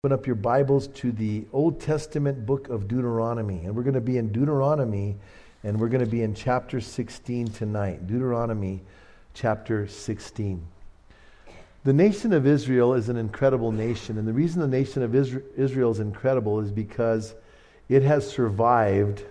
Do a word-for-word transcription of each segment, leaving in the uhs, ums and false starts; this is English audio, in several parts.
Open up your Bibles to the Old Testament book of Deuteronomy. And we're going to be in Deuteronomy, and we're going to be in chapter sixteen tonight. Deuteronomy chapter sixteen. The nation of Israel is an incredible nation. And the reason the nation of Israel is incredible is because it has survived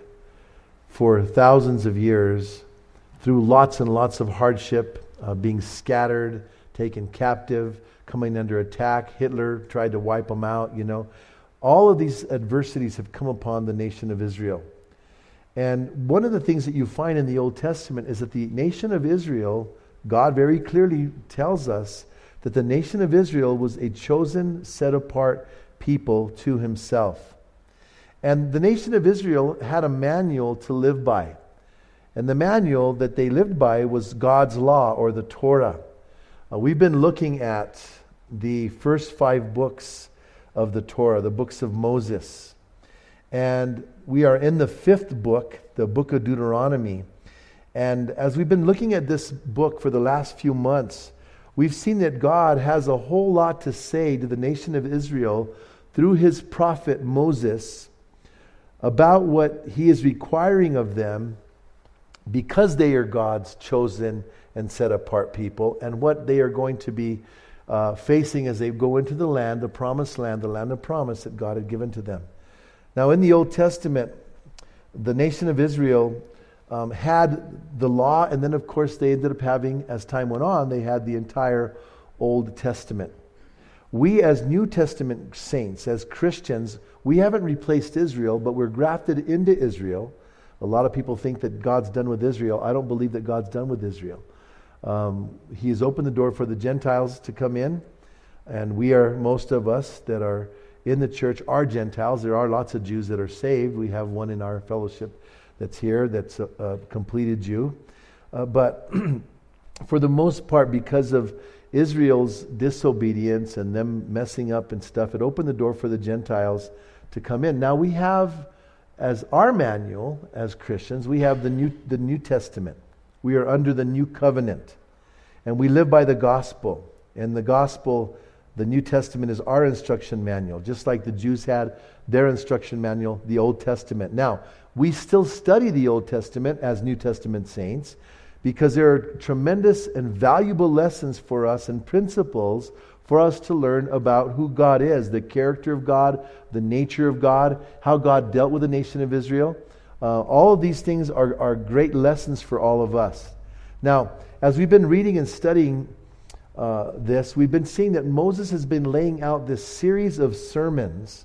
for thousands of years through lots and lots of hardship, uh, being scattered, taken captive, coming under attack. Hitler tried to wipe them out, you know. All of these adversities have come upon the nation of Israel. And one of the things that you find in the Old Testament is that the nation of Israel, God very clearly tells us that the nation of Israel was a chosen, set-apart people to himself. And the nation of Israel had a manual to live by. And the manual that they lived by was God's law, or the Torah. Uh, we've been looking at the first five books of the Torah, the books of Moses. And we are in the fifth book, the book of Deuteronomy. And as we've been looking at this book for the last few months, we've seen that God has a whole lot to say to the nation of Israel through his prophet Moses about what he is requiring of them because they are God's chosen and set apart people, and what they are going to be uh, facing as they go into the land, the promised land, the land of promise that God had given to them. Now in the Old Testament, the nation of Israel um, had the law, and then of course they ended up having, as time went on, they had the entire Old Testament. We as New Testament saints, as Christians, we haven't replaced Israel, but we're grafted into Israel. A lot of people think that God's done with Israel. I don't believe that God's done with Israel. Um, he has opened the door for the Gentiles to come in, and we are, most of us that are in the church are Gentiles. There are lots of Jews that are saved. We have one in our fellowship that's here that's a, a completed Jew. Uh, but for the most part, because of Israel's disobedience and them messing up and stuff, it opened the door for the Gentiles to come in. Now we have, as our manual as Christians, we have the New the New Testament. We are under the new covenant, and we live by the gospel. And the gospel, the New Testament, is our instruction manual, just like the Jews had their instruction manual, the Old Testament. Now, we still study the Old Testament as New Testament saints because there are tremendous and valuable lessons for us and principles for us to learn about who God is, the character of God, the nature of God, how God dealt with the nation of Israel. Uh, all of these things are, are great lessons for all of us. Now, as we've been reading and studying uh, this, we've been seeing that Moses has been laying out this series of sermons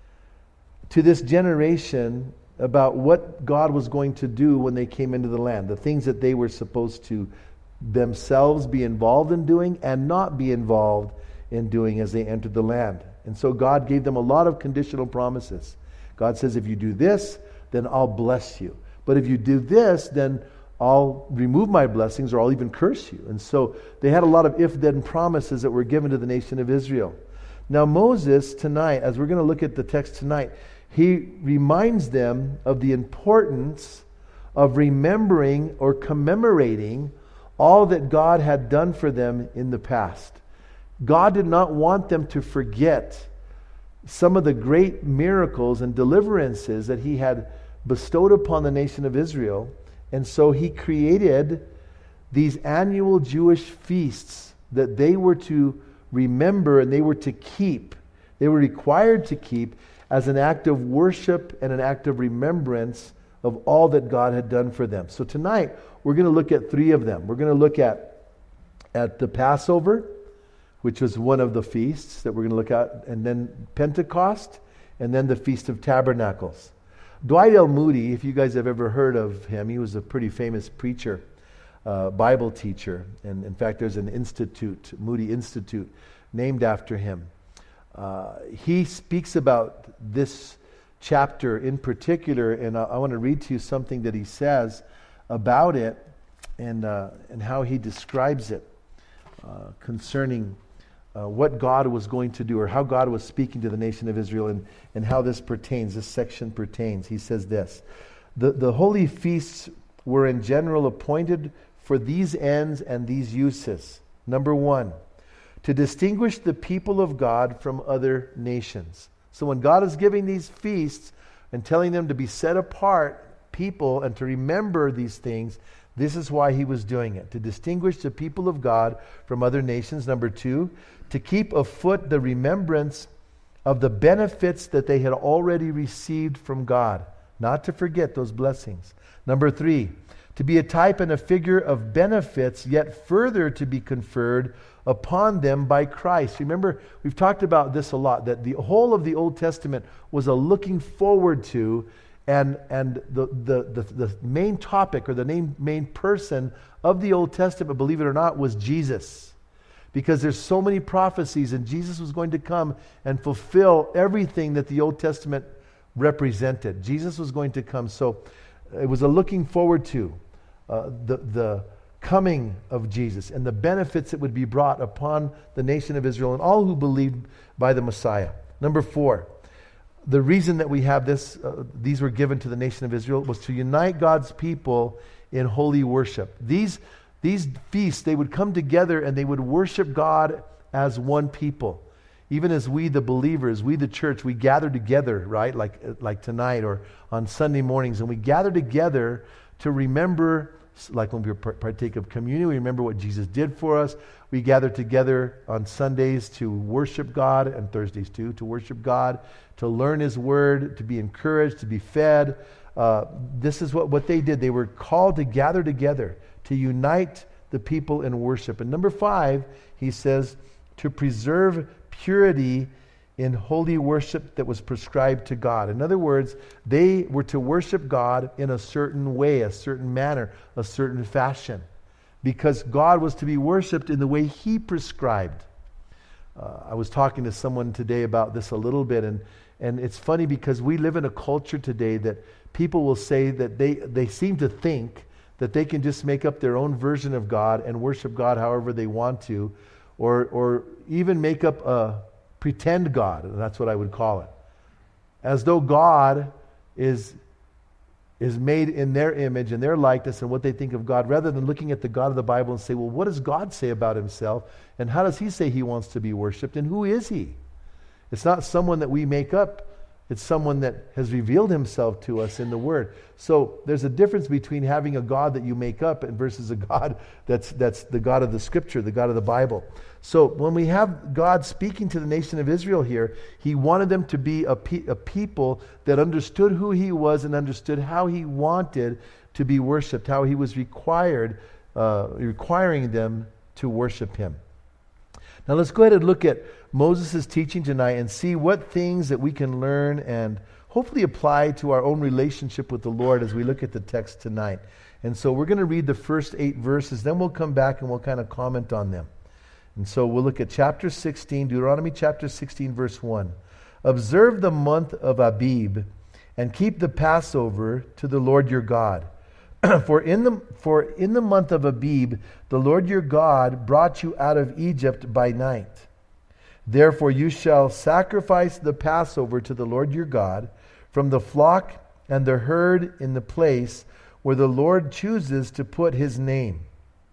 to this generation about what God was going to do when they came into the land, the things that they were supposed to themselves be involved in doing and not be involved in doing as they entered the land. And so God gave them a lot of conditional promises. God says, if you do this, then I'll bless you. But if you do this, then I'll remove my blessings, or I'll even curse you. And so they had a lot of if-then promises that were given to the nation of Israel. Now Moses tonight, as we're going to look at the text tonight, he reminds them of the importance of remembering or commemorating all that God had done for them in the past. God did not want them to forget some of the great miracles and deliverances that he had bestowed upon the nation of Israel. And so he created these annual Jewish feasts that they were to remember and they were to keep. They were required to keep as an act of worship and an act of remembrance of all that God had done for them. So tonight, we're going to look at three of them. We're going to look at, at the Passover, which was one of the feasts that we're going to look at, and then Pentecost, and then the Feast of Tabernacles. Dwight L. Moody, if you guys have ever heard of him, he was a pretty famous preacher, uh, Bible teacher. And in fact, there's an institute, Moody Institute, named after him. Uh, he speaks about this chapter in particular, and I, I want to read to you something that he says about it and, uh, and how he describes it uh, concerning Uh, what God was going to do, or how God was speaking to the nation of Israel, and, and how this pertains, this section pertains. He says this: the, the holy feasts were in general appointed for these ends and these uses. Number one, to distinguish the people of God from other nations. So when God is giving these feasts and telling them to be set apart people and to remember these things, this is why he was doing it, to distinguish the people of God from other nations. Number two, to keep afoot the remembrance of the benefits that they had already received from God, not to forget those blessings. Number three, to be a type and a figure of benefits yet further to be conferred upon them by Christ. Remember, we've talked about this a lot, that the whole of the Old Testament was a looking forward to, and and the the the, the main topic or the main, main person of the Old Testament, believe it or not, was Jesus. Because there's so many prophecies, and Jesus was going to come and fulfill everything that the Old Testament represented. Jesus was going to come. So it was a looking forward to uh, the, the coming of Jesus and the benefits that would be brought upon the nation of Israel and all who believed by the Messiah. Number four, the reason that we have this, uh, these were given to the nation of Israel, was to unite God's people in holy worship. These These feasts, they would come together and they would worship God as one people. Even as we, the believers, we, the church, we gather together, right? Like, like tonight or on Sunday mornings. And we gather together to remember, like when we partake of communion, we remember what Jesus did for us. We gather together on Sundays to worship God, and Thursdays too, to worship God, to learn His Word, to be encouraged, to be fed. Uh, this is what, what they did. They were called to gather together, to unite the people in worship. And number five, he says, to preserve purity in holy worship that was prescribed to God. In other words, they were to worship God in a certain way, a certain manner, a certain fashion, because God was to be worshipped in the way He prescribed. Uh, I was talking to someone today about this a little bit, and, and it's funny because we live in a culture today that people will say that they, they seem to think that they can just make up their own version of God and worship God however they want to, or or even make up a pretend God, and that's what I would call it. As though God is, is made in their image and their likeness and what they think of God, rather than looking at the God of the Bible and say, well, what does God say about Himself? And how does He say He wants to be worshipped? And who is He? It's not someone that we make up. It's someone that has revealed Himself to us in the Word. So there's a difference between having a God that you make up and versus a God that's that's the God of the Scripture, the God of the Bible. So when we have God speaking to the nation of Israel here, He wanted them to be a, pe- a people that understood who He was and understood how He wanted to be worshipped, how He was required, uh, requiring them to worship Him. Now let's go ahead and look at Moses' teaching tonight and see what things that we can learn and hopefully apply to our own relationship with the Lord as we look at the text tonight. And so we're going to read the first eight verses, then we'll come back and we'll kind of comment on them. And so we'll look at chapter sixteen, Deuteronomy chapter sixteen, verse one. Observe the month of Abib and keep the Passover to the Lord your God. For in the for in the month of Abib, the Lord your God brought you out of Egypt by night. Therefore you shall sacrifice the Passover to the Lord your God from the flock and the herd in the place where the Lord chooses to put His name.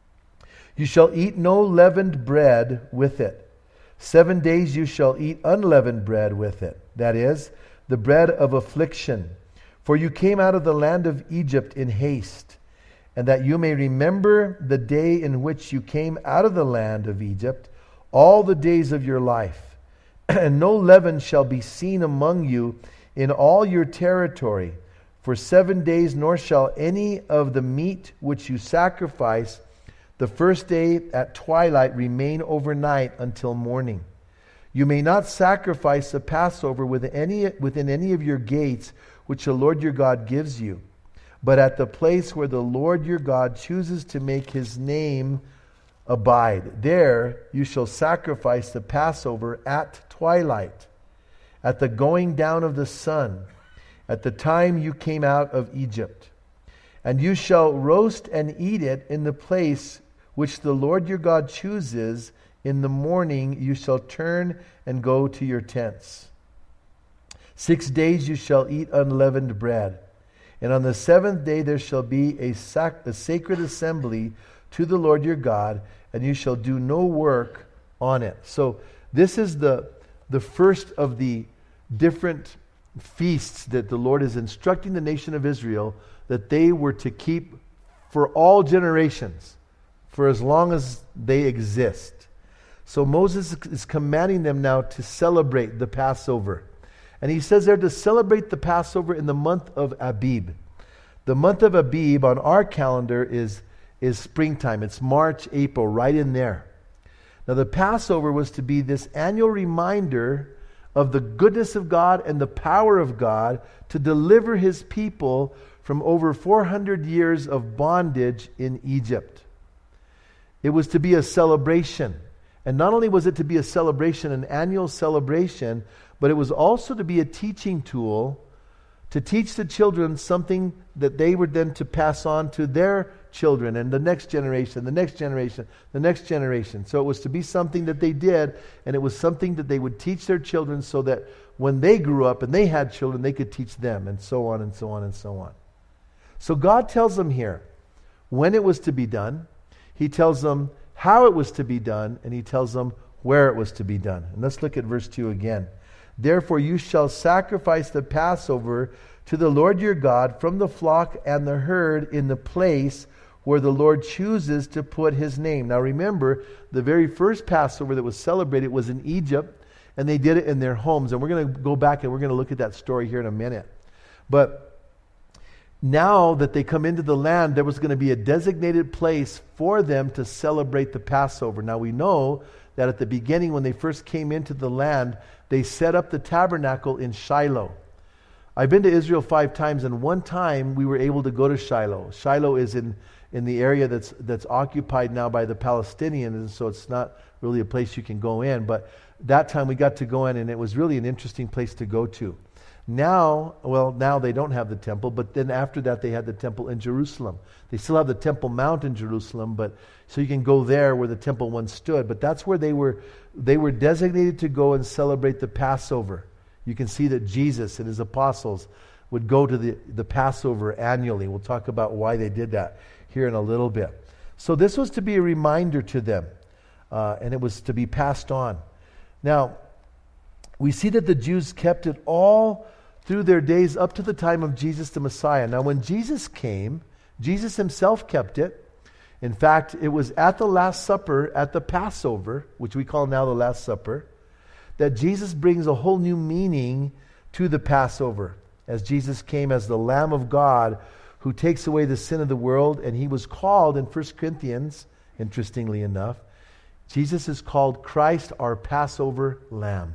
You shall eat no leavened bread with it. Seven days you shall eat unleavened bread with it, that is, the bread of affliction. For you came out of the land of Egypt in haste, and that you may remember the day in which you came out of the land of Egypt, all the days of your life. And no leaven shall be seen among you in all your territory for seven days, nor shall any of the meat which you sacrifice the first day at twilight remain overnight until morning. You may not sacrifice the Passover within any, within any of your gates which the Lord your God gives you, but at the place where the Lord your God chooses to make His name abide. There you shall sacrifice the Passover at twilight, at the going down of the sun, at the time you came out of Egypt. And you shall roast and eat it in the place which the Lord your God chooses. In the morning you shall turn and go to your tents. Six days you shall eat unleavened bread. And on the seventh day there shall be a, sac- a sacred assembly to the Lord your God, and you shall do no work on it. So this is the, the first of the different feasts that the Lord is instructing the nation of Israel that they were to keep for all generations, for as long as they exist. So Moses is commanding them now to celebrate the Passover. And he says they're to celebrate the Passover in the month of Abib. The month of Abib on our calendar is, is springtime. It's March, April, right in there. Now the Passover was to be this annual reminder of the goodness of God and the power of God to deliver his people from over four hundred years of bondage in Egypt. It was to be a celebration. And not only was it to be a celebration, an annual celebration, but it was also to be a teaching tool to teach the children something that they were then to pass on to their children and the next generation, the next generation, the next generation. So it was to be something that they did, and it was something that they would teach their children so that when they grew up and they had children, they could teach them, and so on and so on and so on. So God tells them here when it was to be done. He tells them how it was to be done, and he tells them where it was to be done. And let's look at verse two again. Therefore you shall sacrifice the Passover to the Lord your God from the flock and the herd in the place where the Lord chooses to put his name. Now remember, the very first Passover that was celebrated was in Egypt, and they did it in their homes. And we're going to go back and we're going to look at that story here in a minute. But now that they come into the land, there was going to be a designated place for them to celebrate the Passover. Now we know that at the beginning, when they first came into the land, they set up the tabernacle in Shiloh. I've been to Israel five times, and one time we were able to go to Shiloh. Shiloh is in, in the area that's that's occupied now by the Palestinians, and so it's not really a place you can go in. But that time we got to go in, and it was really an interesting place to go to. Now, well, now they don't have the temple, but then after that they had the temple in Jerusalem. They still have the Temple Mount in Jerusalem, but so you can go there where the temple once stood. But that's where they were they were designated to go and celebrate the Passover. You can see that Jesus and his apostles would go to the, the Passover annually. We'll talk about why they did that here in a little bit. So this was to be a reminder to them, uh, and it was to be passed on. Now, we see that the Jews kept it all through their days up to the time of Jesus the Messiah. Now when Jesus came, Jesus himself kept it. In fact, it was at the Last Supper, at the Passover, which we call now the Last Supper, that Jesus brings a whole new meaning to the Passover. As Jesus came as the Lamb of God who takes away the sin of the world, and he was called in First Corinthians, interestingly enough, Jesus is called Christ our Passover Lamb.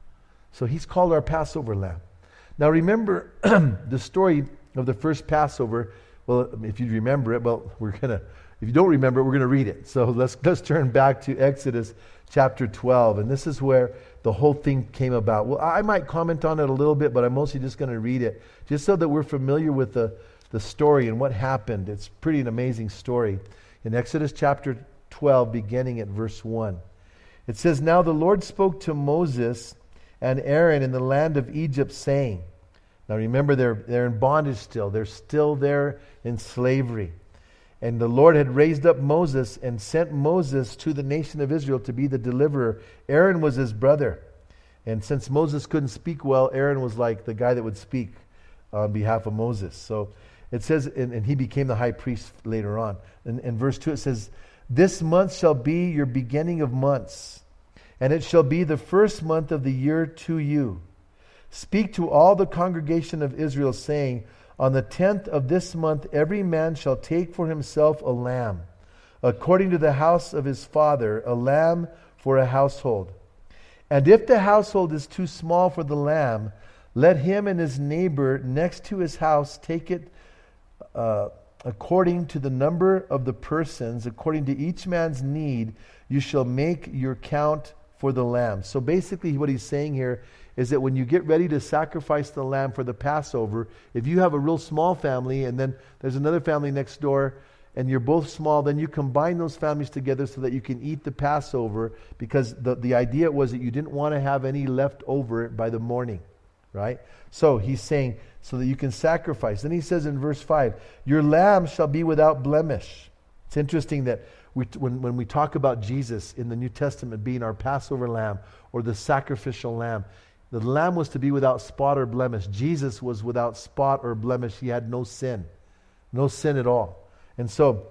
So he's called our Passover Lamb. Now remember the story of the first Passover. Well, if you remember it, well, we're gonna. If you don't remember it, we're gonna read it. So let's let's turn back to Exodus chapter twelve, and this is where the whole thing came about. Well, I might comment on it a little bit, but I'm mostly just going to read it, just so that we're familiar with the the story and what happened. It's pretty an amazing story. In Exodus chapter twelve, beginning at verse one, it says, "Now the Lord spoke to Moses and Aaron in the land of Egypt, saying," now remember, they're, they're in bondage still. They're still there in slavery. "And the Lord had raised up Moses and sent Moses to the nation of Israel to be the deliverer. Aaron was his brother." And since Moses couldn't speak well, Aaron was like the guy that would speak on behalf of Moses. So it says, and, and he became the high priest later on. In, in verse two it says, "This month shall be your beginning of months, and it shall be the first month of the year to you. Speak to all the congregation of Israel, saying, on the tenth of this month every man shall take for himself a lamb, according to the house of his father, a lamb for a household. And if the household is too small for the lamb, let him and his neighbor next to his house take it uh, according to the number of the persons, according to each man's need, you shall make your count for the lamb." So basically what he's saying here is that when you get ready to sacrifice the lamb for the Passover, if you have a real small family and then there's another family next door and you're both small, then you combine those families together so that you can eat the Passover, because the, the idea was that you didn't want to have any left over by the morning, right? So he's saying, so that you can sacrifice. Then he says in verse five, "Your lamb shall be without blemish." It's interesting that we, when, when we talk about Jesus in the New Testament being our Passover lamb or the sacrificial lamb, the lamb was to be without spot or blemish. Jesus was without spot or blemish. He had no sin. No sin at all. And so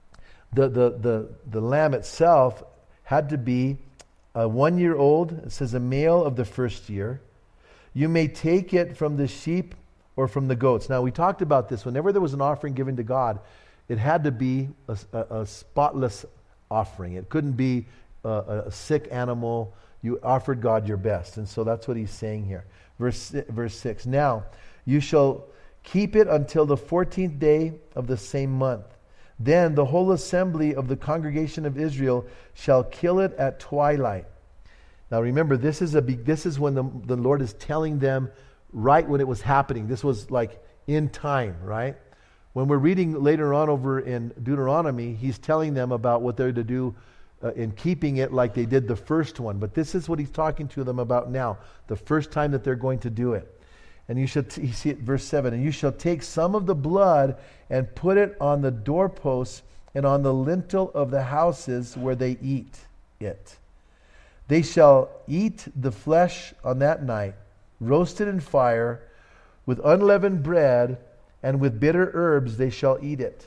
the, the, the, the lamb itself had to be a one-year-old. It says a male of the first year. You may take it from the sheep or from the goats. Now, we talked about this. Whenever there was an offering given to God, it had to be a, a, a spotless offering. It couldn't be a, a sick animal. You offered God your best. And so that's what he's saying here. Verse, verse six. Now, you shall keep it until the fourteenth day of the same month. Then the whole assembly of the congregation of Israel shall kill it at twilight. Now remember, this is a this is when the, the Lord is telling them right when it was happening. This was like in time, right? When we're reading later on over in Deuteronomy, he's telling them about what they're to do uh, in keeping it like they did the first one. But this is what he's talking to them about now, the first time that they're going to do it. And you shall, t- you see it, verse seven, and you shall take some of the blood and put it on the doorposts and on the lintel of the houses where they eat it. They shall eat the flesh on that night, roasted in fire, with unleavened bread, and with bitter herbs they shall eat it.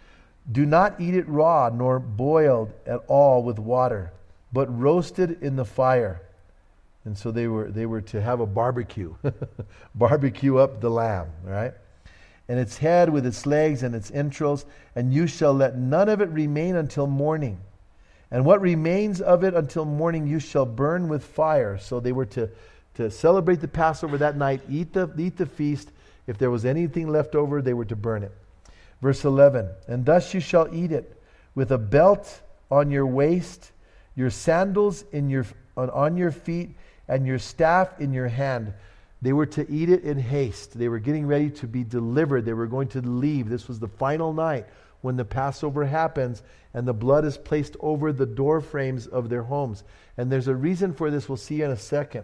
Do not eat it raw, nor boiled at all with water, but roasted in the fire. And so they were they were to have a barbecue. Barbecue up the lamb, right? And its head with its legs and its entrails, and you shall let none of it remain until morning. And what remains of it until morning you shall burn with fire. So they were to, to celebrate the Passover that night, eat the, eat the feast. If there was anything left over, they were to burn it. Verse eleven, and thus you shall eat it, with a belt on your waist, your sandals in your on, on your feet, and your staff in your hand. They were to eat it in haste. They were getting ready to be delivered. They were going to leave. This was the final night when the Passover happens and the blood is placed over the door frames of their homes. And there's a reason for this. We'll see in a second.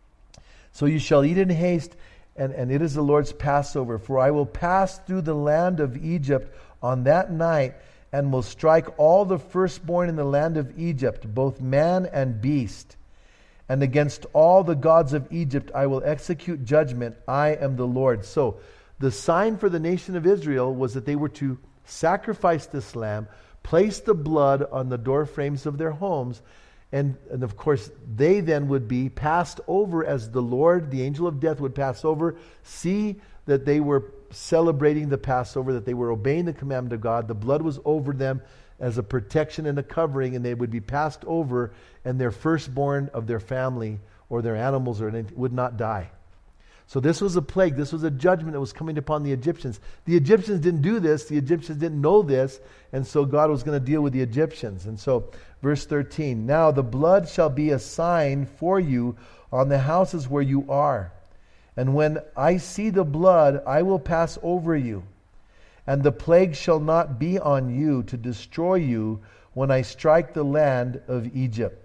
So you shall eat in haste, and, and it is the Lord's Passover. For I will pass through the land of Egypt on that night and will strike all the firstborn in the land of Egypt, both man and beast. And against all the gods of Egypt I will execute judgment. I am the Lord. So the sign for the nation of Israel was that they were to sacrifice this lamb, place the blood on the door frames of their homes, and, and of course they then would be passed over as the Lord, the angel of death, would pass over, see that they were celebrating the Passover, that they were obeying the commandment of God. The blood was over them as a protection and a covering, and they would be passed over, and their firstborn of their family or their animals or anything would not die. So this was a plague. This was a judgment that was coming upon the Egyptians. The Egyptians didn't do this. The Egyptians didn't know this, and so God was going to deal with the Egyptians. And so, verse thirteen, now the blood shall be a sign for you on the houses where you are. And when I see the blood, I will pass over you. And the plague shall not be on you to destroy you when I strike the land of Egypt.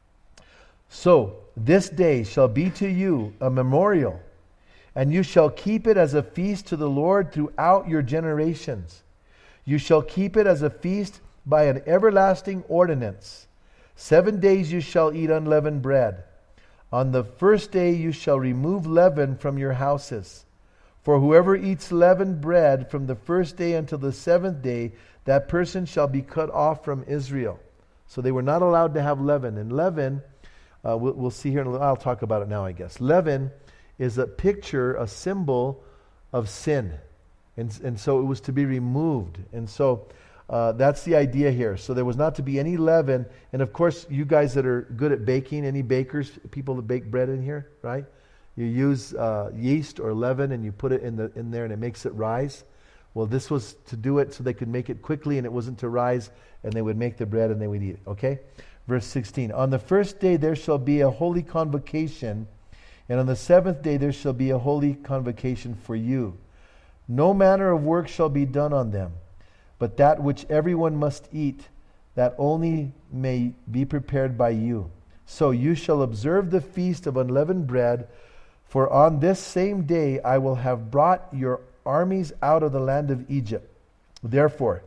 So this day shall be to you a memorial, and you shall keep it as a feast to the Lord throughout your generations. You shall keep it as a feast by an everlasting ordinance. Seven days you shall eat unleavened bread. On the first day you shall remove leaven from your houses. For whoever eats leavened bread from the first day until the seventh day, that person shall be cut off from Israel. So they were not allowed to have leaven. And leaven, uh, we'll, we'll see here in a little, I'll talk about it now, I guess. Leaven is a picture, a symbol of sin. And, and so it was to be removed. And so uh, that's the idea here. So there was not to be any leaven. And of course, you guys that are good at baking, any bakers, people that bake bread in here, right? You use uh, yeast or leaven and you put it in the in there and it makes it rise. Well, this was to do it so they could make it quickly, and it wasn't to rise, and they would make the bread and they would eat it. Okay? Verse sixteen. On the first day there shall be a holy convocation, and on the seventh day there shall be a holy convocation for you. No manner of work shall be done on them, but that which everyone must eat, that only may be prepared by you. So you shall observe the feast of unleavened bread, for on this same day I will have brought your armies out of the land of Egypt. Therefore,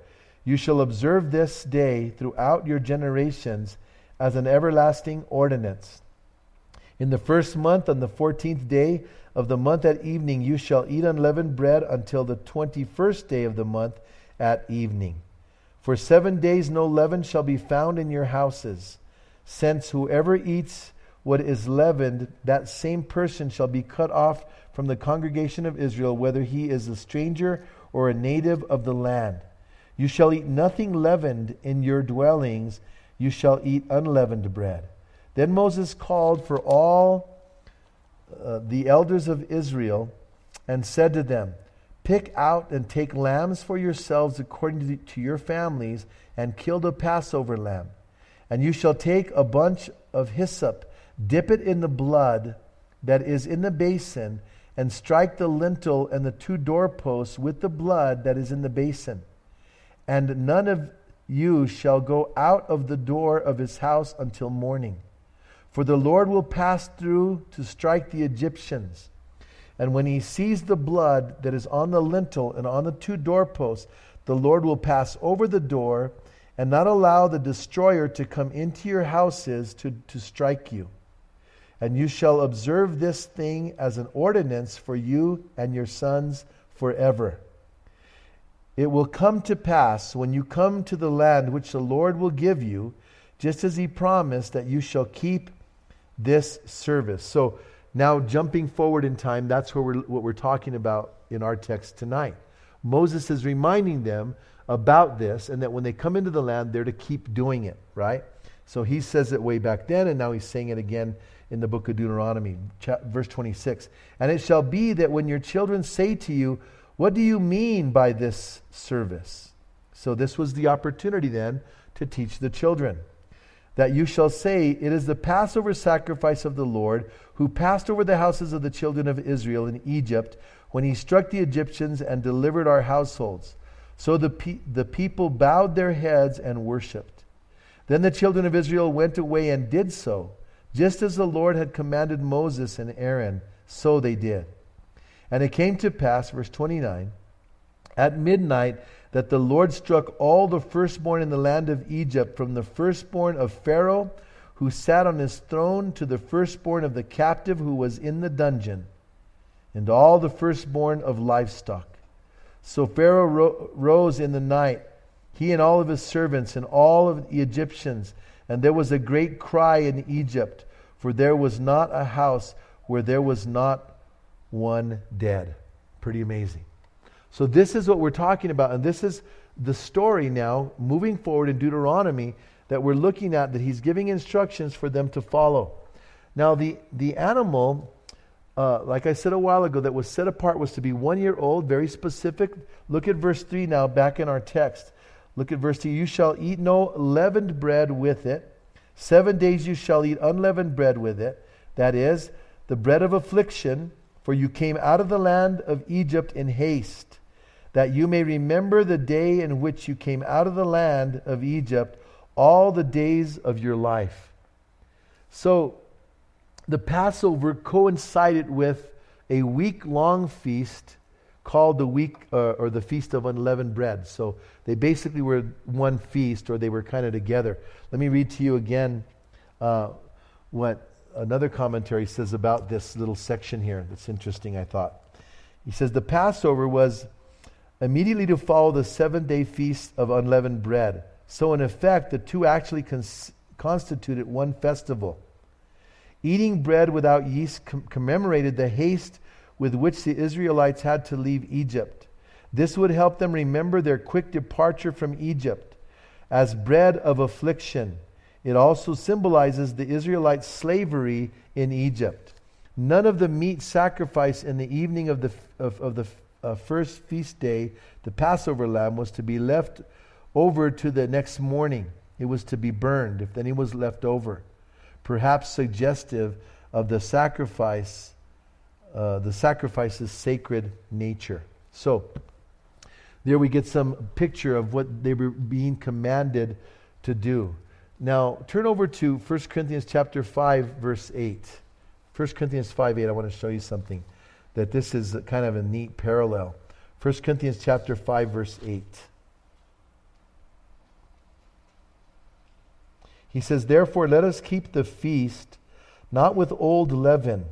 You shall observe this day throughout your generations as an everlasting ordinance. In the first month, on the fourteenth day of the month at evening, you shall eat unleavened bread until the twenty-first day of the month at evening. For seven days no leaven shall be found in your houses, since whoever eats what is leavened, that same person shall be cut off from the congregation of Israel, whether he is a stranger or a native of the land. You shall eat nothing leavened in your dwellings, you shall eat unleavened bread. Then Moses called for all uh, the elders of Israel and said to them, Pick out and take lambs for yourselves according to, to your families, and kill the Passover lamb. And you shall take a bunch of hyssop, dip it in the blood that is in the basin, and strike the lintel and the two doorposts with the blood that is in the basin. And none of you shall go out of the door of his house until morning. For the Lord will pass through to strike the Egyptians. And when he sees the blood that is on the lintel and on the two doorposts, the Lord will pass over the door and not allow the destroyer to come into your houses to, to strike you. And you shall observe this thing as an ordinance for you and your sons forever. It will come to pass when you come to the land which the Lord will give you, just as he promised, that you shall keep this service. So now jumping forward in time, that's where we're, what we're talking about in our text tonight. Moses is reminding them about this, and that when they come into the land, they're to keep doing it, right? So he says it way back then, and now he's saying it again in the book of Deuteronomy, verse twenty-six. And it shall be that when your children say to you, What do you mean by this service? So this was the opportunity then to teach the children. That you shall say, It is the Passover sacrifice of the Lord, who passed over the houses of the children of Israel in Egypt, when he struck the Egyptians and delivered our households. So the, pe- the people bowed their heads and worshipped. Then the children of Israel went away and did so. Just as the Lord had commanded Moses and Aaron, so they did. And it came to pass, verse twenty-nine, at midnight, that the Lord struck all the firstborn in the land of Egypt, from the firstborn of Pharaoh, who sat on his throne, to the firstborn of the captive who was in the dungeon, and all the firstborn of livestock. So Pharaoh ro- rose in the night, he and all of his servants and all of the Egyptians, and there was a great cry in Egypt, for there was not a house where there was not one dead. Pretty amazing. So this is what we're talking about, and this is the story now, moving forward in Deuteronomy, that we're looking at, that he's giving instructions for them to follow. Now the, the animal, uh, like I said a while ago, that was set apart was to be one year old, very specific. Look at verse three now, back in our text. Look at verse three. You shall eat no leavened bread with it. Seven days you shall eat unleavened bread with it. That is, the bread of affliction, for you came out of the land of Egypt in haste, that you may remember the day in which you came out of the land of Egypt, all the days of your life. So, the Passover coincided with a week-long feast called the week uh, or the Feast of Unleavened Bread. So they basically were one feast, or they were kind of together. Let me read to you again uh, what another commentary says about this little section here. That's interesting, I thought. He says, the Passover was immediately to follow the seven-day Feast of Unleavened Bread. So in effect, the two actually cons- constituted one festival. Eating bread without yeast com- commemorated the haste with which the Israelites had to leave Egypt. This would help them remember their quick departure from Egypt. As bread of affliction, it also symbolizes the Israelites' slavery in Egypt. None of the meat sacrificed in the evening of the of, of the uh, first feast day, the Passover lamb, was to be left over to the next morning. It was to be burned if any was left over, perhaps suggestive of the sacrifice, uh, the sacrifice's sacred nature. So, there we get some picture of what they were being commanded to do. Now, turn over to First Corinthians chapter five, verse eight. First Corinthians five, eight, I want to show you something, that this is kind of a neat parallel. First Corinthians chapter five, verse eight. He says, therefore let us keep the feast, not with old leaven,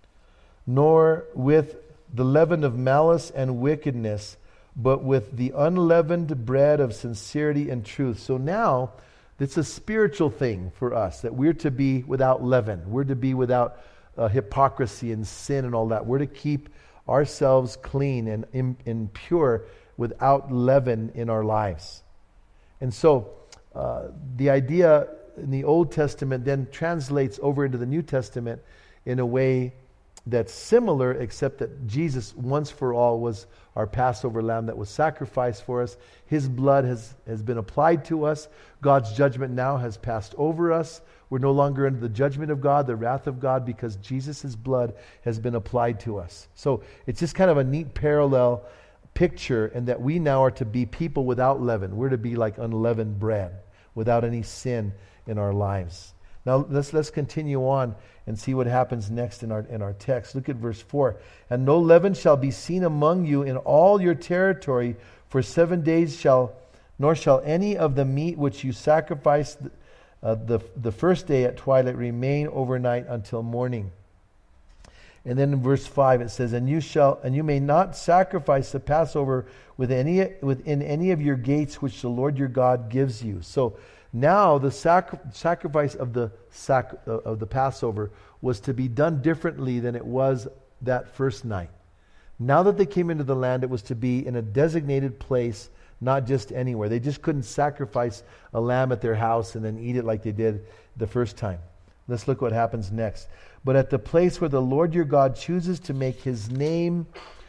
nor with the leaven of malice and wickedness, but with the unleavened bread of sincerity and truth. So now, it's a spiritual thing for us, that we're to be without leaven. We're to be without uh, hypocrisy and sin and all that. We're to keep ourselves clean and, and, and pure without leaven in our lives. And so, uh, the idea in the Old Testament then translates over into the New Testament in a way that's similar, except that Jesus once for all was our Passover lamb that was sacrificed for us. His blood has, has been applied to us. God's judgment now has passed over us. We're no longer under the judgment of God, the wrath of God, because Jesus' blood has been applied to us. So it's just kind of a neat parallel picture in that we now are to be people without leaven. We're to be like unleavened bread, without any sin in our lives. Now let's let's continue on and see what happens next in our in our text. Look at verse four. And no leaven shall be seen among you in all your territory for seven days shall, nor shall any of the meat which you sacrifice uh, the the first day at twilight remain overnight until morning. And then in verse five it says, and you shall and you may not sacrifice the Passover with any within any of your gates which the Lord your God gives you. So now the sacri- sacrifice of the sac- uh, of the Passover was to be done differently than it was that first night. Now that they came into the land, it was to be in a designated place, not just anywhere. They just couldn't sacrifice a lamb at their house and then eat it like they did the first time. Let's look what happens next. But at the place where the Lord your God chooses to make his name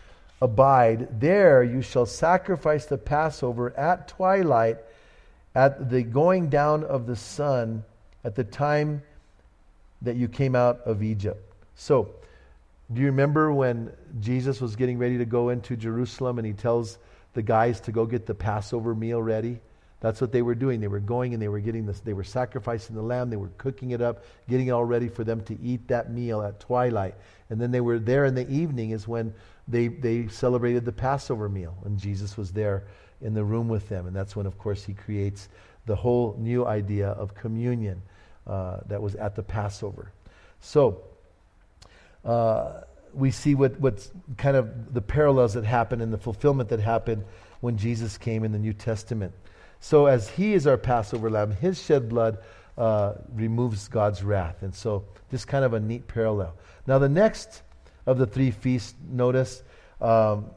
abide, there you shall sacrifice the Passover at twilight, at the going down of the sun, at the time that you came out of Egypt. So, do you remember when Jesus was getting ready to go into Jerusalem and he tells the guys to go get the Passover meal ready? That's what they were doing. They were going and they were getting this, they were sacrificing the lamb, they were cooking it up, getting it all ready for them to eat that meal at twilight. And then they were there in the evening is when they, they celebrated the Passover meal. And Jesus was there in the room with them. And that's when, of course, he creates the whole new idea of communion uh, that was at the Passover. So, uh, we see what what's kind of the parallels that happen and the fulfillment that happened when Jesus came in the New Testament. So as he is our Passover lamb, his shed blood uh, removes God's wrath. And so just kind of a neat parallel. Now the next of the three feasts, notice, um,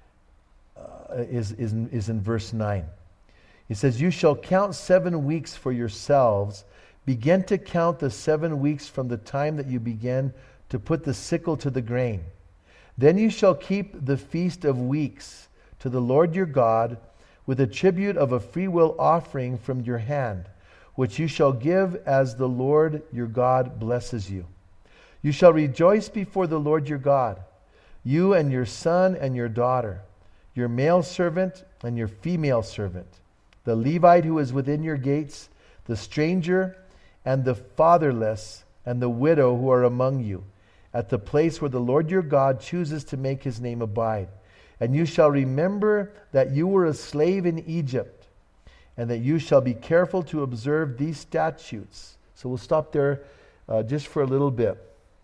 uh, is, is, is in verse nine. He says, you shall count seven weeks for yourselves. Begin to count the seven weeks from the time that you began to put the sickle to the grain. Then you shall keep the feast of weeks to the Lord your God with a tribute of a freewill offering from your hand, which you shall give as the Lord your God blesses you. You shall rejoice before the Lord your God, you and your son and your daughter, your male servant and your female servant, the Levite who is within your gates, the stranger and the fatherless and the widow who are among you, at the place where the Lord your God chooses to make his name abide. And you shall remember that you were a slave in Egypt, and that you shall be careful to observe these statutes. So we'll stop there uh, just for a little bit.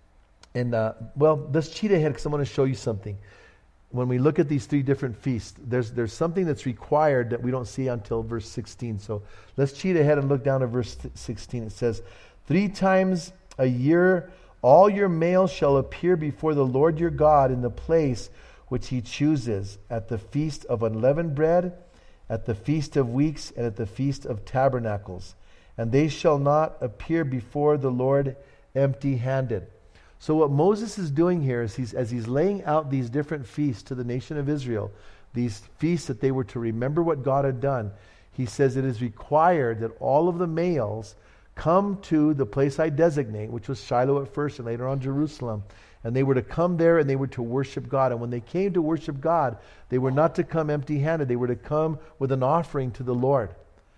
And, uh, well, let's cheat ahead because I want to show you something. When we look at these three different feasts, there's there's something that's required that we don't see until verse sixteen. So let's cheat ahead and look down at verse sixteen. It says, three times a year all your males shall appear before the Lord your God in the place which he chooses, at the feast of unleavened bread, at the feast of weeks, and at the feast of tabernacles. And they shall not appear before the Lord empty-handed. So what Moses is doing here is he's as he's laying out these different feasts to the nation of Israel, these feasts that they were to remember what God had done, he says it is required that all of the males come to the place I designate, which was Shiloh at first and later on Jerusalem. And they were to come there and they were to worship God. And when they came to worship God, they were not to come empty-handed. They were to come with an offering to the Lord.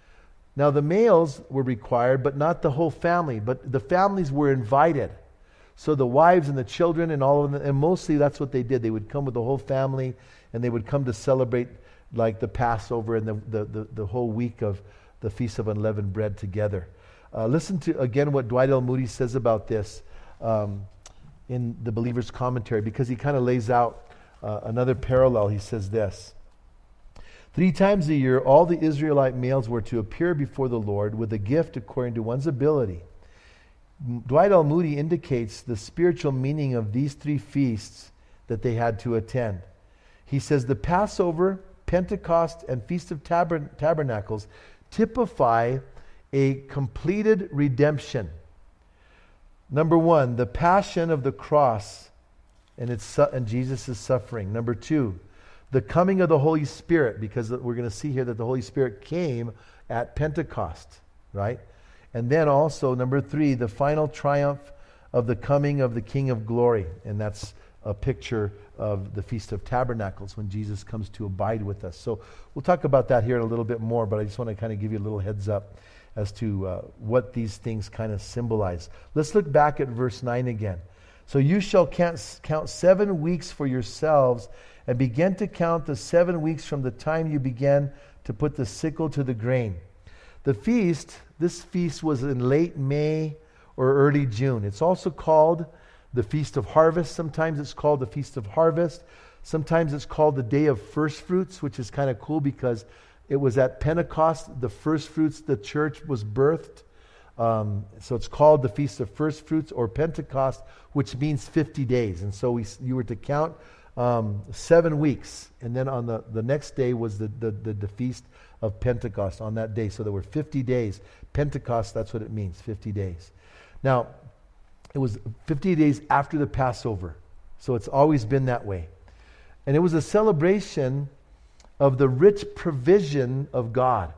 Now the males were required, but not the whole family. But the families were invited. So the wives and the children and all of them, and mostly that's what they did. They would come with the whole family and they would come to celebrate like the Passover and the, the, the, the whole week of the Feast of Unleavened Bread together. Uh, listen to, again, what Dwight L. Moody says about this um, in the Believer's Commentary, because he kind of lays out uh, another parallel. He says this: three times a year, all the Israelite males were to appear before the Lord with a gift according to one's ability. Dwight L. Moody indicates the spiritual meaning of these three feasts that they had to attend. He says the Passover, Pentecost, and Feast of Tabern- Tabernacles typify a completed redemption. Number one, the passion of the cross and, its su- and Jesus' suffering. Number two, the coming of the Holy Spirit, because we're going to see here that the Holy Spirit came at Pentecost, right? And then also, number three, the final triumph of the coming of the King of Glory. And that's a picture of the Feast of Tabernacles, when Jesus comes to abide with us. So we'll talk about that here in a little bit more, but I just want to kind of give you a little heads up as to uh, what these things kind of symbolize. Let's look back at verse nine again. So you shall count, count seven weeks for yourselves, and begin to count the seven weeks from the time you began to put the sickle to the grain. The feast, this feast was in late May or early June. It's also called the Feast of Harvest. Sometimes it's called the Feast of Harvest. Sometimes it's called the Day of First Fruits, which is kind of cool because it was at Pentecost, the first fruits, the church was birthed. Um, so it's called the Feast of First Fruits or Pentecost, which means fifty days. And so we, you were to count um, seven weeks. And then on the, the next day was the, the, the, the Feast of Pentecost on that day. So there were fifty days. Pentecost, that's what it means, fifty days. Now, it was fifty days after the Passover. So it's always been that way. And it was a celebration of the rich provision of God.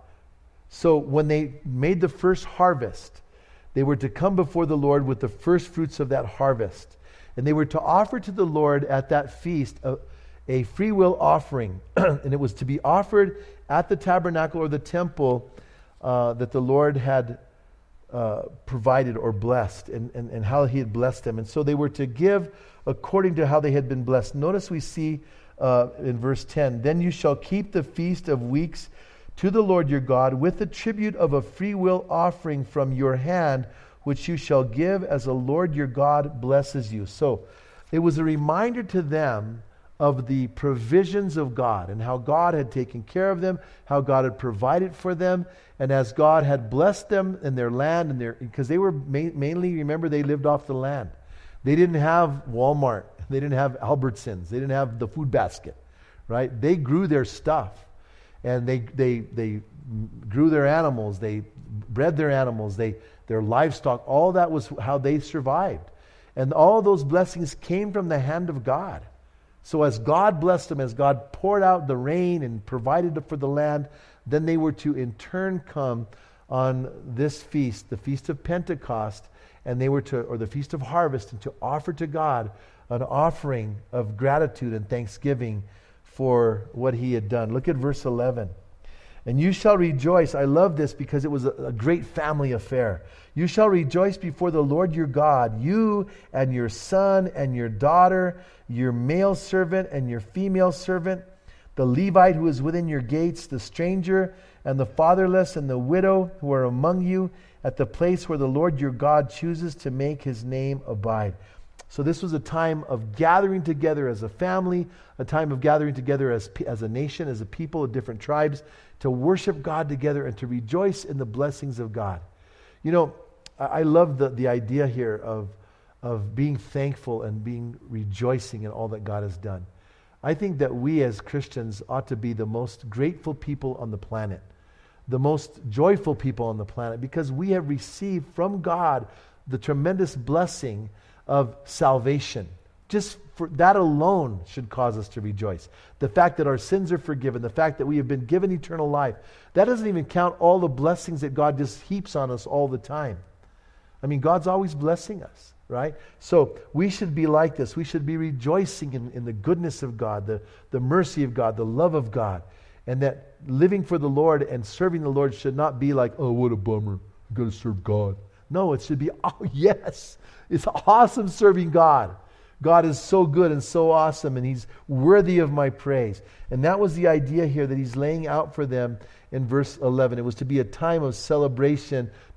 So when they made the first harvest, they were to come before the Lord with the first fruits of that harvest. And they were to offer to the Lord at that feast a, a free will offering. And it was to be offered at the tabernacle or the temple uh, that the Lord had uh, provided or blessed, and, and, and how he had blessed them. And so they were to give according to how they had been blessed. Notice we see uh, in verse ten, then you shall keep the feast of weeks to the Lord your God with the tribute of a free will offering from your hand, which you shall give as the Lord your God blesses you. So it was a reminder to them of the provisions of God and how God had taken care of them, how God had provided for them, and as God had blessed them in their land, and their because they were ma- mainly, remember, they lived off the land. They didn't have Walmart. They didn't have Albertsons. They didn't have the food basket, right? They grew their stuff, and they they they grew their animals. They bred their animals. They their livestock. All that was how they survived, and all those blessings came from the hand of God. So as God blessed them, as God poured out the rain and provided for the land, then they were to in turn come on this feast, the Feast of Pentecost, and they were to, or the Feast of Harvest, and to offer to God an offering of gratitude and thanksgiving for what he had done. Look at verse eleven. And you shall rejoice. I love this because it was a, a great family affair. You shall rejoice before the Lord your God, you and your son and your daughter, your male servant and your female servant, the Levite who is within your gates, the stranger and the fatherless and the widow who are among you, at the place where the Lord your God chooses to make his name abide. So this was a time of gathering together as a family, a time of gathering together as, as a nation, as a people of different tribes, to worship God together and to rejoice in the blessings of God. You know, I, I love the, the idea here of, of being thankful and being rejoicing in all that God has done. I think that we as Christians ought to be the most grateful people on the planet, the most joyful people on the planet, because we have received from God the tremendous blessing of salvation. Just for that alone should cause us to rejoice. The fact that our sins are forgiven, the fact that we have been given eternal life, that doesn't even count all the blessings that God just heaps on us all the time. I mean, God's always blessing us, right? So we should be like this. We should be rejoicing in, in the goodness of God, the, the mercy of God, the love of God, and that living for the Lord and serving the Lord should not be like, oh, what a bummer, I'm going to serve God. No, it should be, oh, yes, it's awesome serving God. God is so good and so awesome, and he's worthy of my praise. And that was the idea here that he's laying out for them in verse eleven. It was to be a time of celebration,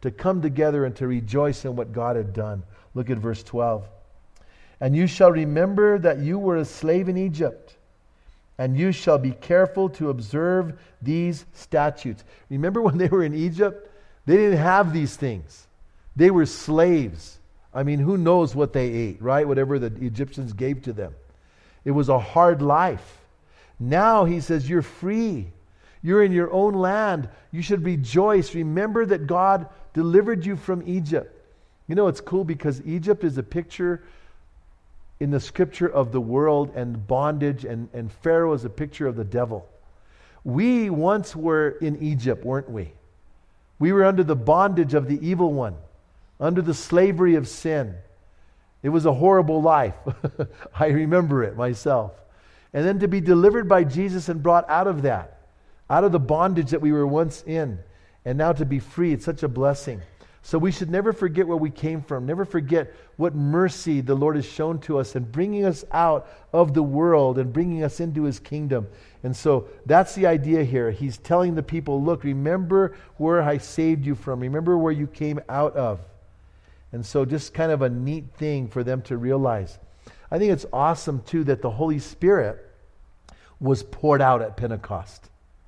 to come together and to rejoice in what God had done. Look at verse twelve. And you shall remember that you were a slave in Egypt, and you shall be careful to observe these statutes. Remember when they were in Egypt? They didn't have these things. They were slaves. I mean, who knows what they ate, right? Whatever the Egyptians gave to them. It was a hard life. Now he says, you're free. You're in your own land. You should rejoice. Remember that God delivered you from Egypt. You know, it's cool because Egypt is a picture in the scripture of the world and bondage, and, and Pharaoh is a picture of the devil. We once were in Egypt, weren't we? We were under the bondage of the evil one, under the slavery of sin. It was a horrible life. I remember it myself. And then to be delivered by Jesus and brought out of that, out of the bondage that we were once in, and now to be free, it's such a blessing. So we should never forget where we came from. Never forget what mercy the Lord has shown to us in bringing us out of the world and bringing us into His kingdom. And so that's the idea here. He's telling the people, look, remember where I saved you from. Remember where you came out of. And so just kind of a neat thing for them to realize. I think it's awesome too that the Holy Spirit was poured out at Pentecost.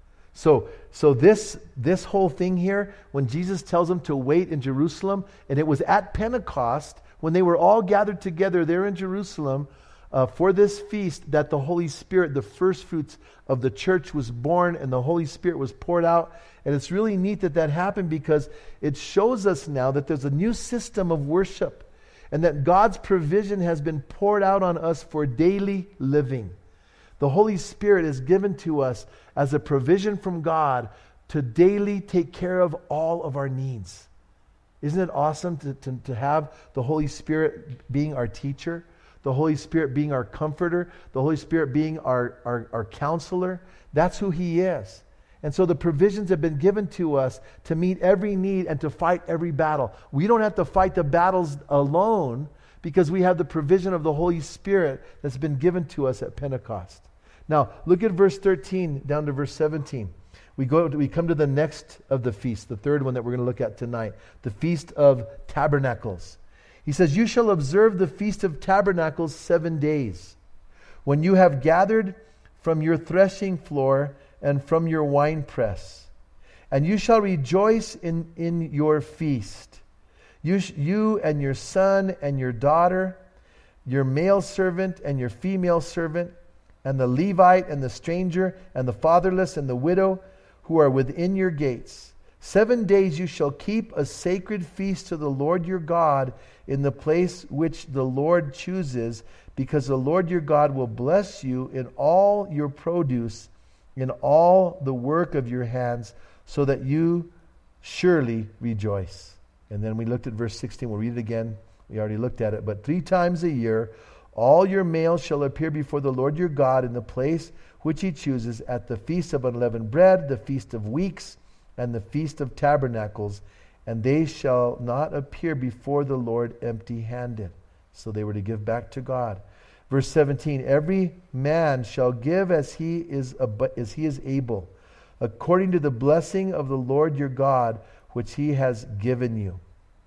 So, so this, this whole thing here, when Jesus tells them to wait in Jerusalem, and it was at Pentecost, when they were all gathered together there in Jerusalem uh, for this feast, that the Holy Spirit, the first fruits of the church, was born, and the Holy Spirit was poured out. And it's really neat that that happened because it shows us now that there's a new system of worship, and that God's provision has been poured out on us for daily living. The Holy Spirit is given to us as a provision from God to daily take care of all of our needs. Isn't it awesome to, to, to have the Holy Spirit being our teacher, the Holy Spirit being our comforter, the Holy Spirit being our, our, our counselor? That's who He is. And so the provisions have been given to us to meet every need and to fight every battle. We don't have to fight the battles alone because we have the provision of the Holy Spirit that's been given to us at Pentecost. Now, look at verse thirteen down to verse seventeen. We go. We come to the next of the feast, the third one that we're going to look at tonight, the Feast of Tabernacles. He says, you shall observe the Feast of Tabernacles seven days. When you have gathered from your threshing floor and from your winepress, and you shall rejoice in, in your feast. You, you and your son and your daughter, your male servant and your female servant, and the Levite and the stranger and the fatherless and the widow who are within your gates. Seven days you shall keep a sacred feast to the Lord your God in the place which the Lord chooses, because the Lord your God will bless you in all your produce, in all the work of your hands, so that you surely rejoice. And then we looked at verse sixteen. We'll read it again. We already looked at it. But three times a year all your males shall appear before the Lord your God in the place which He chooses, at the Feast of Unleavened Bread, the Feast of Weeks, and the Feast of Tabernacles, and they shall not appear before the Lord empty-handed. So they were to give back to God. Verse seventeen, every man shall give as he is as he is able, according to the blessing of the Lord your God, which He has given you.